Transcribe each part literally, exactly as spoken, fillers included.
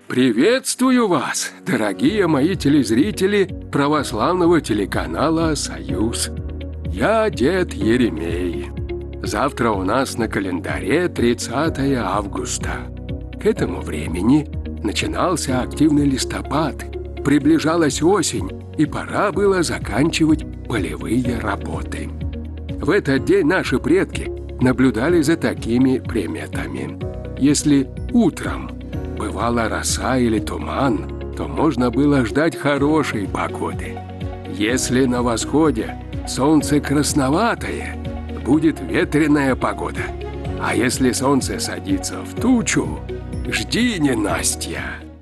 Приветствую вас, дорогие мои телезрители православного телеканала «Союз». Я дед Еремей. Завтра у нас на календаре тридцатое августа. К этому времени начинался активный листопад, приближалась осень, и пора было заканчивать полевые работы. В этот день наши предки наблюдали за такими приметами. Если утром бывала роса или туман, то можно было ждать хорошей погоды. Если на восходе солнце красноватое, будет ветреная погода. А если солнце садится в тучу, жди ненастья.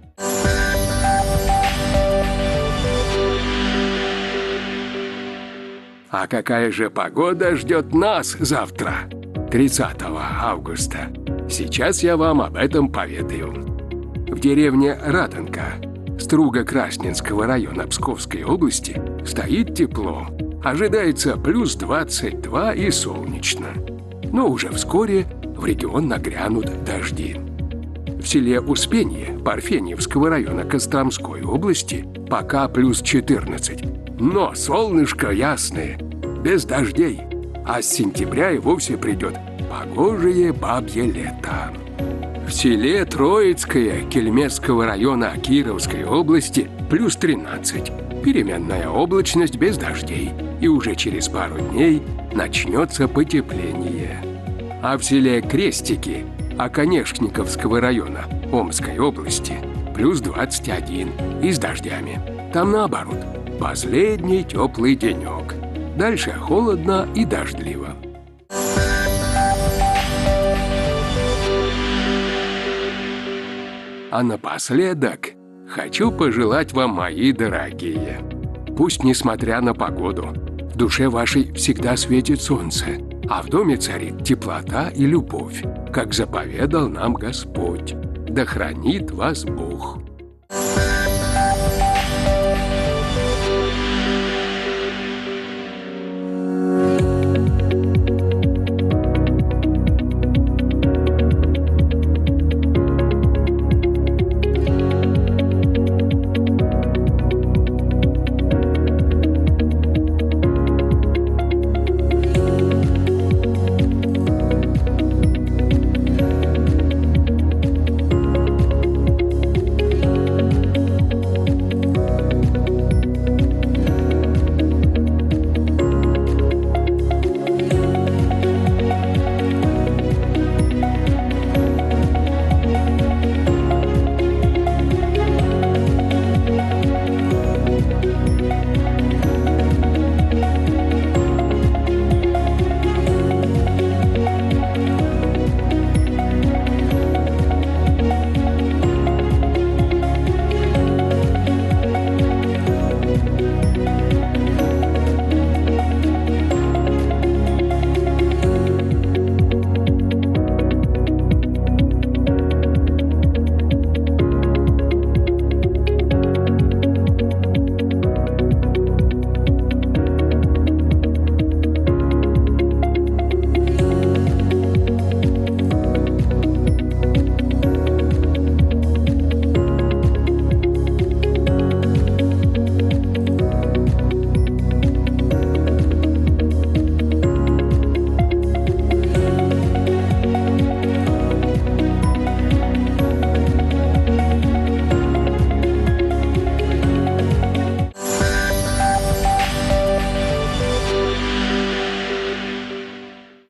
А какая же погода ждет нас завтра, тридцатого августа? Сейчас я вам об этом поведаю. В деревне Радонка Струго-Красненского района Псковской области стоит тепло. Ожидается плюс двадцать два и солнечно. Но уже вскоре в регион нагрянут дожди. В селе Успенье Парфеньевского района Костромской области пока плюс четырнадцать. Но солнышко ясное, без дождей. А с сентября и вовсе придет погожее бабье лето. В селе Троицкое Кельмецкого района Кировской области плюс тринадцать. Переменная облачность без дождей. И уже через пару дней начнется потепление. А в селе Крестики Оконешниковского района Омской области плюс двадцать один и с дождями. Там наоборот, последний теплый денек. Дальше холодно и дождливо. А напоследок хочу пожелать вам, мои дорогие, пусть, несмотря на погоду, в душе вашей всегда светит солнце, а в доме царит теплота и любовь, как заповедал нам Господь. Да хранит вас Бог.